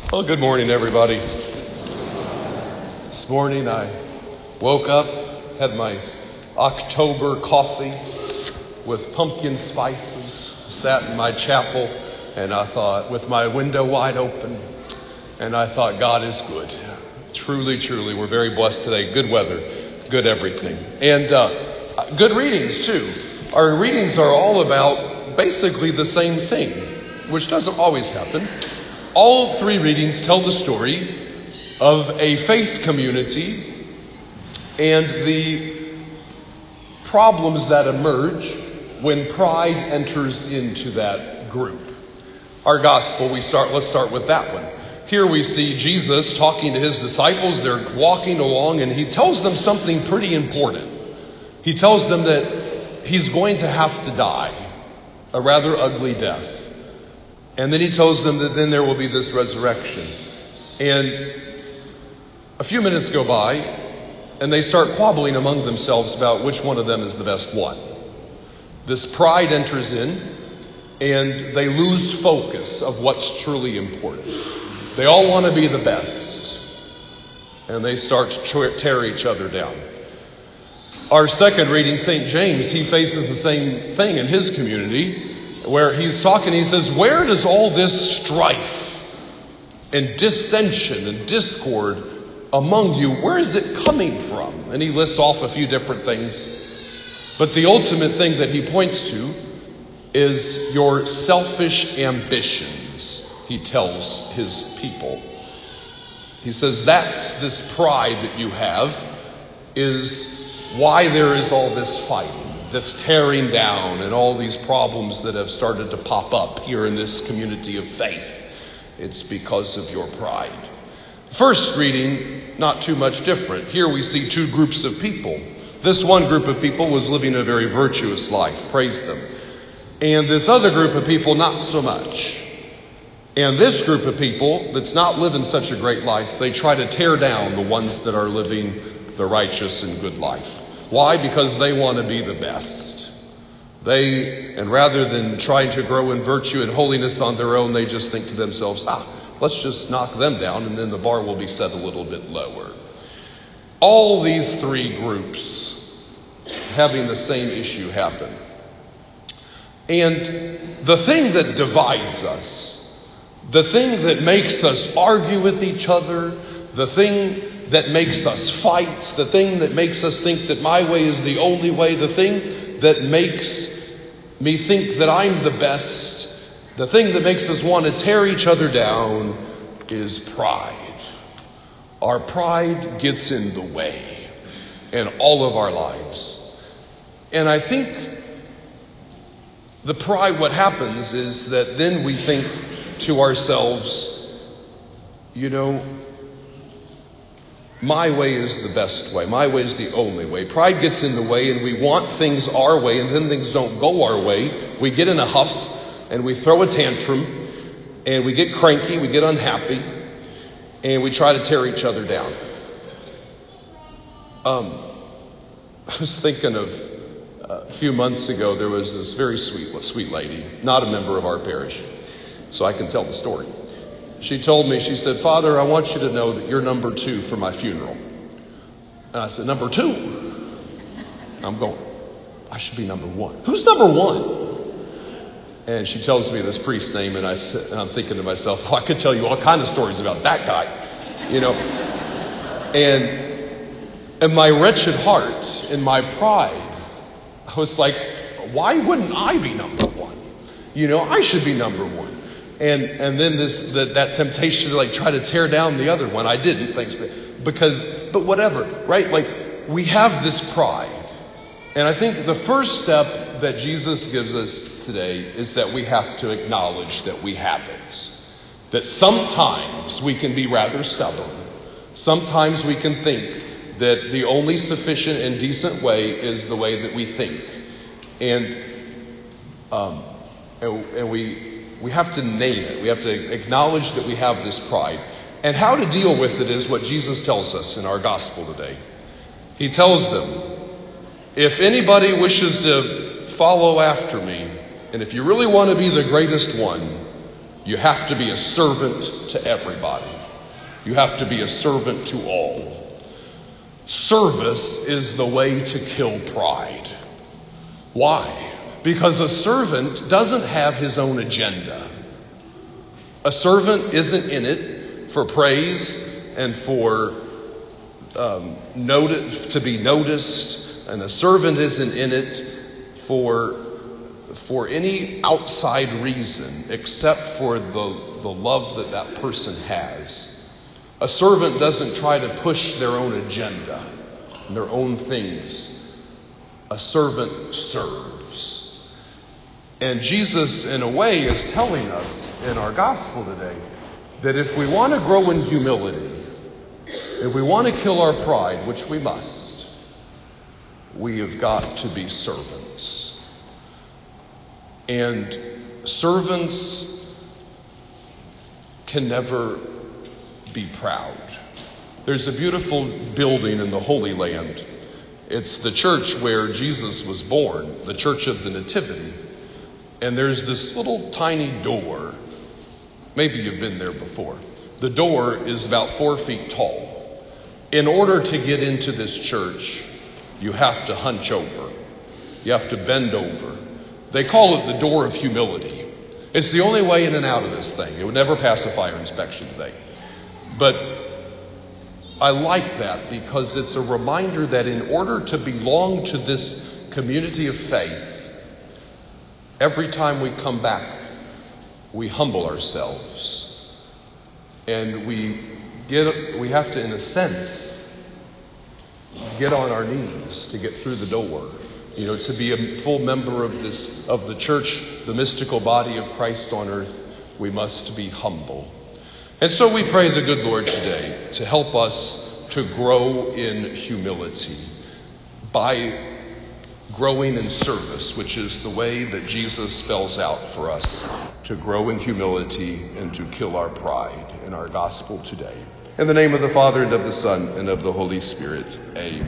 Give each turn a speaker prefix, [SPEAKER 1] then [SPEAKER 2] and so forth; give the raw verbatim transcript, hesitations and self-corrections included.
[SPEAKER 1] Well, good morning, everybody. This morning I woke up, had my October coffee with pumpkin spices, sat in my chapel, and I thought, with my window wide open, and I thought, God is good. Truly, truly, we're very blessed today. Good weather, good everything. And uh, good readings, too. Our readings are all about basically the same thing, which doesn't always happen. All three readings tell the story of a faith community and the problems that emerge when pride enters into that group. Our gospel, we start. Let's start with that one. Here we see Jesus talking to his disciples. They're walking along and he tells them something pretty important. He tells them that he's going to have to die, a rather ugly death. And then he tells them that then there will be this resurrection. And a few minutes go by, and they start quabbling among themselves about which one of them is the best one. This pride enters in, and they lose focus of what's truly important. They all want to be the best, and they start to tear each other down. Our second reading, Saint James, he faces the same thing in his community, where he's talking, he says, where does all this strife and dissension and discord among you, where is it coming from? And he lists off a few different things. But the ultimate thing that he points to is your selfish ambitions, he tells his people. He says that's this pride that you have is why there is all this fighting, this tearing down, and all these problems that have started to pop up here in this community of faith. It's because of your pride. First reading, not too much different. Here we see two groups of people. This one group of people was living a very virtuous life, praise them. And this other group of people, not so much. And this group of people that's not living such a great life, they try to tear down the ones that are living the righteous and good life. Why? Because they want to be the best. They, and rather than trying to grow in virtue and holiness on their own, they just think to themselves, ah, let's just knock them down and then the bar will be set a little bit lower. All these three groups having the same issue happen. And the thing that divides us, the thing that makes us argue with each other, the thing that makes us fight, the thing that makes us think that my way is the only way, the thing that makes me think that I'm the best, the thing that makes us want to tear each other down is pride. Our pride gets in the way in all of our lives. And I think the pride, what happens is that then we think to ourselves, you know, my way is the best way. My way is the only way. Pride gets in the way and we want things our way, and then things don't go our way. We get in a huff and we throw a tantrum and we get cranky, we get unhappy, and we try to tear each other down. Um, I was thinking of uh, a few months ago, there was this very sweet, sweet lady, not a member of our parish, so I can tell the story. She told me, she said, Father, I want you to know that you're number two for my funeral. And I said, number two? I'm going, I should be number one. Who's number one? And she tells me this priest's name, and, I, and I'm thinking to myself, well, I could tell you all kinds of stories about that guy, you know. And in my wretched heart, in my pride, I was like, why wouldn't I be number one? You know, I should be number one. And and then this that, that temptation to like try to tear down the other one. I didn't, thanks, because but whatever, right? Like we have this pride, and I think the first step that Jesus gives us today is that we have to acknowledge that we have it. That sometimes we can be rather stubborn. Sometimes we can think that the only sufficient and decent way is the way that we think, and um and, and we. We have to name it. We have to acknowledge that we have this pride. And how to deal with it is what Jesus tells us in our gospel today. He tells them, if anybody wishes to follow after me, and if you really want to be the greatest one, You have to be a servant to everybody. You have to be a servant to all. Service is the way to kill pride. Why? Because a servant doesn't have his own agenda. A servant isn't in it for praise and for um, noti- to be noticed, and a servant isn't in it for for any outside reason except for the, the love that that person has. A servant doesn't try to push their own agenda and their own things. A servant serves. And Jesus, in a way, is telling us in our gospel today that if we want to grow in humility, if we want to kill our pride, which we must, we have got to be servants. And servants can never be proud. There's a beautiful building in the Holy Land. It's the church where Jesus was born, the Church of the Nativity. And there's this little tiny door. Maybe you've been there before. The door is about four feet tall. In order to get into this church, you have to hunch over. You have to bend over. They call it the door of humility. It's the only way in and out of this thing. It would never pass a fire inspection today. But I like that because it's a reminder that in order to belong to this community of faith, every time we come back, we humble ourselves. And we get we have to, in a sense, get on our knees to get through the door. You know, to be a full member of this, of the church, the mystical body of Christ on earth, we must be humble. And so we pray the good Lord today to help us to grow in humility by growing in service, which is the way that Jesus spells out for us to grow in humility and to kill our pride in our gospel today. In the name of the Father, and of the Son, and of the Holy Spirit, amen.